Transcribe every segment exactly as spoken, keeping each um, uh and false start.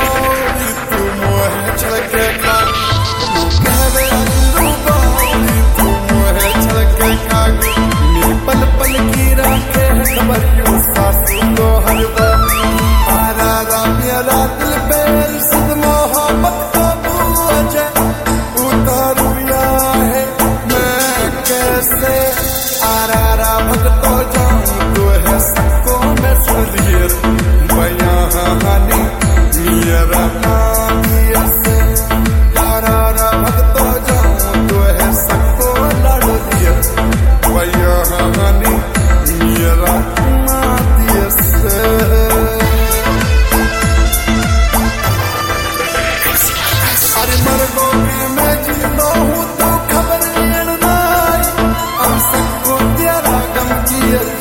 बावली तू मोहे छलके खागी कहवे अंदरू बावली तू मोहे छलके खागी मेरी पल पल की राखे है खबर यूं सासू तो हर बार आरा रा मेरा दिल पे सिद मोहब्बत का बोझ उतारू या है मैं कैसे आरा रा भगतो जाऊं तो है सबको मैं सुलिए बयां हानी मेरा नाम से आरा रा भगतो जाऊं तो है सबको लड़ दिए बयां हानी मेरा नाम से अरे मर्दों की मैं जिंदा हूँ तो खबर लेना आई हम सबको तेरा गम की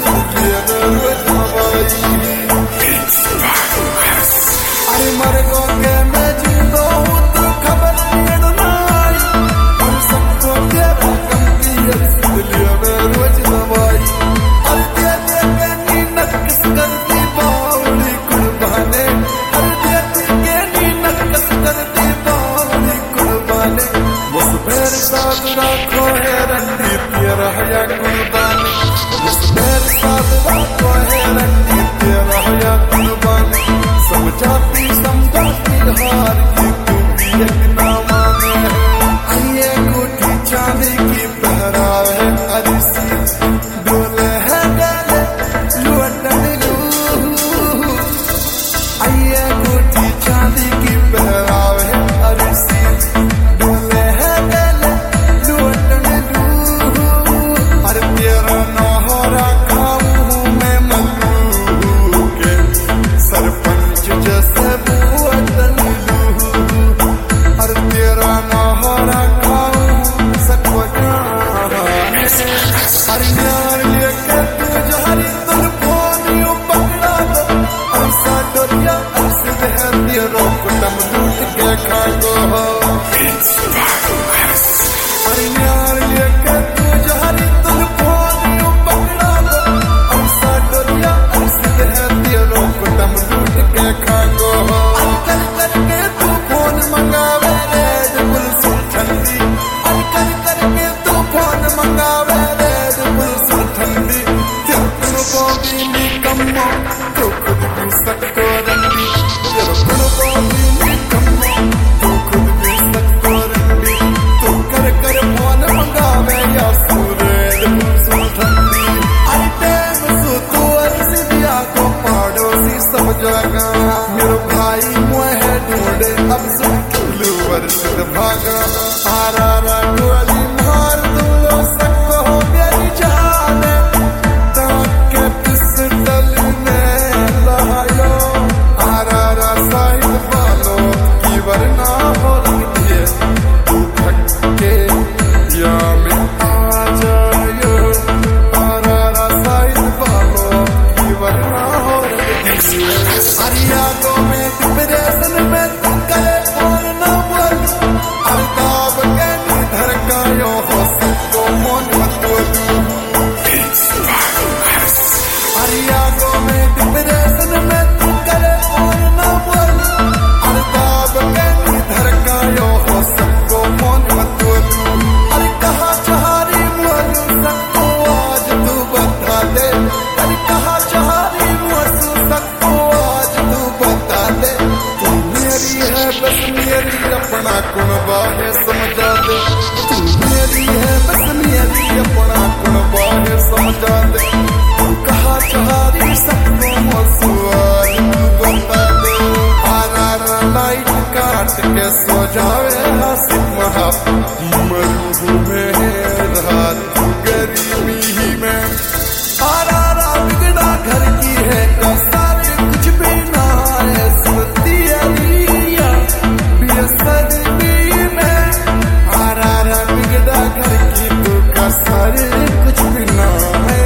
अरे मर्दों के मैं जिंदा हूँ तो खबर लेना आई हम सबको तेरा गम की इसलिए मैं रोज दवाई अरे दे दे के नींद किस करती बावली कुर्बाने अरे दे दे के नींद किस करती बावली कुर्बाने मुझ पर साथ रखो है रंडी तेरा या कुर्बानी मुझ पर साथ रखो है रंडी तेरा या कुर्बानी समझाती समझाती हार की तू भी एक ना माने आइए कोठी चांदी की पहरावे अरे सी डोले है गले लुटन लू आइए कोठी चांदी की पहरावे अरे सी डोले है गले लुटन लू अरे तेरा नौहरा खाऊं मैं मल्लू के सरपंच जैसे बुअतन लू अरे तेरा नौहरा खाऊं सकवा अरे यार लेके तू जहरी तुल फोनियों पकड़ा दो ऐसा डोरिया ऐसे बहर दिया रोक दम लूट के खा दो अरे यार लेके तू जहरी तुल फोनियों पकड़ा दो ऐसा डोरिया ऐसे बहर दिया रोक दम लूट के खा दो कर करके तू फोन मंगावे रे बुलसुल ठंडी अरे कर करके तू फोन मंगावे रे बुलसुल ठंडी तेरे को भी निकम्मो तू खुद भी सकतो रंडी तेरे को भी निकम्मो तू खुद भी सकतो रंडी तू कर कर फोन मंगावे या सूरज बुलसुल ठंडी अरे टेम सु तू अर्जी दिया को पड़ोसी सब जगह मेरे भाई मुहे ढूंढे अब सुन किलू वर्ष भागा आरा रा गोली मार दूंगा सबको हो मेरी जान ताके पिस्टल में लायो आरा रा साहिब वालों की वरना हो दिए तू थके या मैं आ जायो आरा रा साहिब वालों की वरना हो दिए अरिया को मैं डिप्रेशन में तू करे और ना बोल अरे दाब के निधर गायो हो सबको मन मत दू अरिया को मैं डिप्रेशन में तू करे और ना बोल अरे दाब के निधर गायो हो सबको मन मत दू अरे कहा चाहरी मुझे सबको आज तू बता दे अरे कहा चाहरी मुझे सबको आज तू बता दे तू मेरी है बस मेरी अपना कुणबा है समझा दे तू मेरी है बस मेरी अपना कुणबा है समझा दे तू कहा चाहरी सबको मौसुआल तू बता दे आरा रा लाइट काट के सो जावे हासिफ महाप मरू में रात गर्मी में आरा रा बिगड़ा घर की है कसारे कुछ भी ना है सुनती अरिया बेसरदी में आरा रा बिगड़ा घर की तो कसारे कुछ भी ना है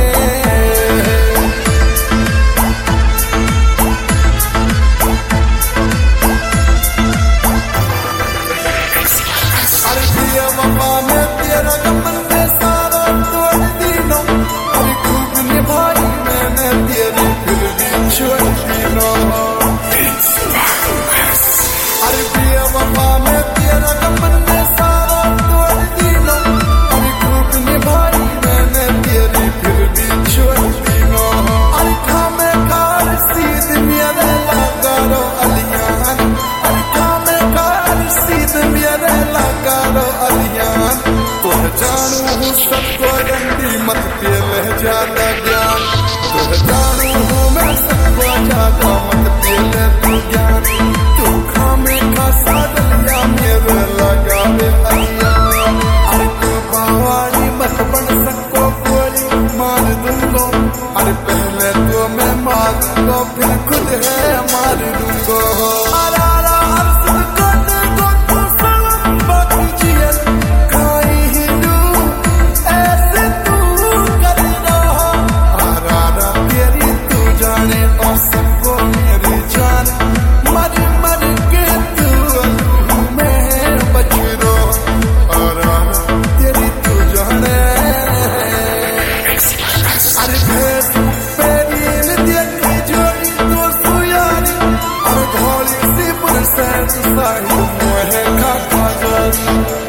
सैन साहिल मोहे खा पागल